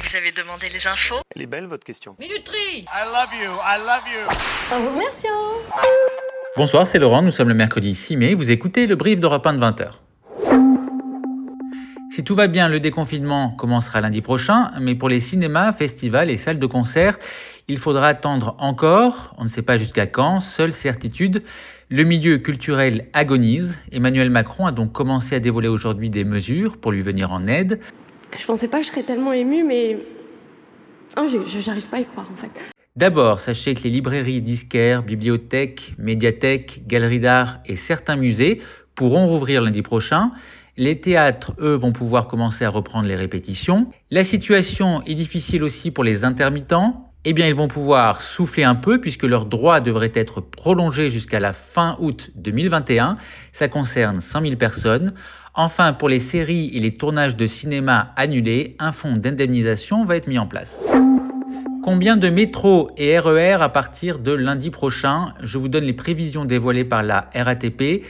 Vous avez demandé les infos? Elle est belle votre question. Minuterie. I love you, I love you. En vous remerciant. Bonsoir, c'est Laurent, nous sommes le mercredi 6 mai, vous écoutez le brief d'Europe 1 de 20h. Si tout va bien, le déconfinement commencera lundi prochain, mais pour les cinémas, festivals et salles de concert, il faudra attendre encore, on ne sait pas jusqu'à quand, seule certitude, le milieu culturel agonise. Emmanuel Macron a donc commencé à dévoiler aujourd'hui des mesures pour lui venir en aide. Je pensais pas que je serais tellement émue, mais j'arrive pas à y croire en fait. D'abord, sachez que les librairies, disquaires, bibliothèques, médiathèques, galeries d'art et certains musées pourront rouvrir lundi prochain. Les théâtres, eux, vont pouvoir commencer à reprendre les répétitions. La situation est difficile aussi pour les intermittents. Eh bien, ils vont pouvoir souffler un peu puisque leurs droits devraient être prolongés jusqu'à la fin août 2021. Ça concerne 100 000 personnes. Enfin, pour les séries et les tournages de cinéma annulés, un fonds d'indemnisation va être mis en place. Combien de métros et RER à partir de lundi prochain? Je vous donne les prévisions dévoilées par la RATP.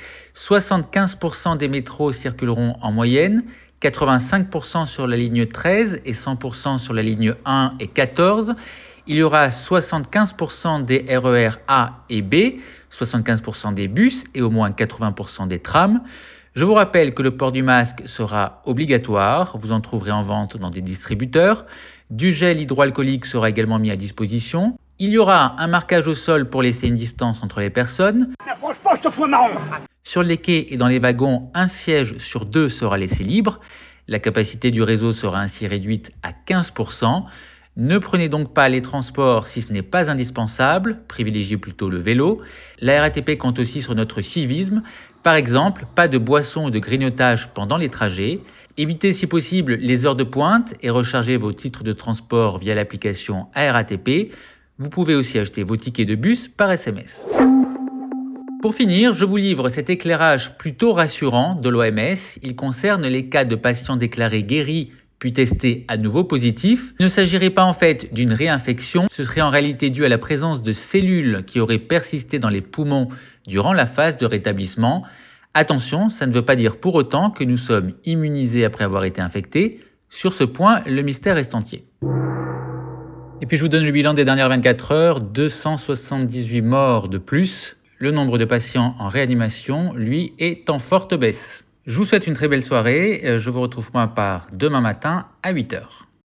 75% des métros circuleront en moyenne, 85% sur la ligne 13 et 100% sur la ligne 1 et 14. Il y aura 75% des RER A et B, 75% des bus et au moins 80% des trams. Je vous rappelle que le port du masque sera obligatoire, vous en trouverez en vente dans des distributeurs. Du gel hydroalcoolique sera également mis à disposition. Il y aura un marquage au sol pour laisser une distance entre les personnes. Franchement, je te fous marron. Sur les quais et dans les wagons, un siège sur 2 sera laissé libre. La capacité du réseau sera ainsi réduite à 15%. Ne prenez donc pas les transports si ce n'est pas indispensable, privilégiez plutôt le vélo. La RATP compte aussi sur notre civisme. Par exemple, pas de boissons ou de grignotage pendant les trajets. Évitez si possible les heures de pointe et rechargez vos titres de transport via l'application RATP. Vous pouvez aussi acheter vos tickets de bus par SMS. Pour finir, je vous livre cet éclairage plutôt rassurant de l'OMS. Il concerne les cas de patients déclarés guéris puis testés à nouveau positifs. Il ne s'agirait pas en fait d'une réinfection, ce serait en réalité dû à la présence de cellules qui auraient persisté dans les poumons durant la phase de rétablissement. Attention, ça ne veut pas dire pour autant que nous sommes immunisés après avoir été infectés. Sur ce point, le mystère reste entier. Et puis je vous donne le bilan des dernières 24 heures, 278 morts de plus. Le nombre de patients en réanimation, lui, est en forte baisse. Je vous souhaite une très belle soirée. Je vous retrouve pour ma part demain matin à 8h.